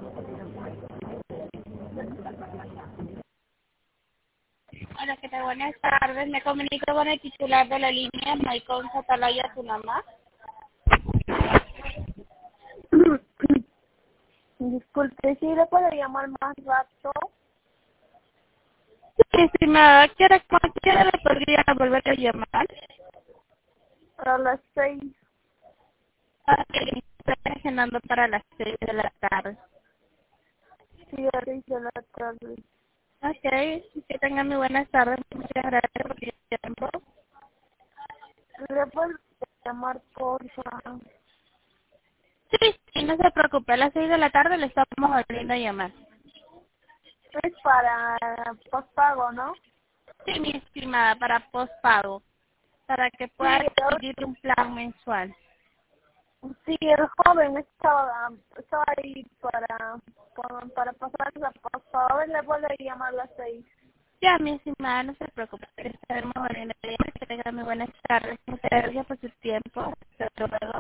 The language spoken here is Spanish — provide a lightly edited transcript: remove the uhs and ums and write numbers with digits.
Hola, ¿qué tal? Buenas tardes. Me comunico con el titular de la línea, Maicon Satalaya Tunamá. Disculpe, ¿sí le puedo llamar más rato? Sí, estimada, ¿cuándo le podría volver a llamar? A las 6. Estoy agendando para las 6 de la tarde. Sí, a las 6 de la tarde. Ok, que tengan muy buenas tardes. Muchas gracias por su tiempo. ¿Le puedo llamar, porfa? Sí, no se preocupe, a las 6 de la tarde le estamos volviendo a llamar. Es para postpago, ¿no? Sí, mi estimada, para postpago, para que Sí, pueda adquirir un plan mensual. sí, el joven estaba ahí para pasar la postpago. A ver, le puedo llamar a las 6. Ya, mi estimada, no se preocupe, estaremos volviendo a llamar. Que tengan muy buenas tardes. Muchas gracias por su tiempo. Hasta luego.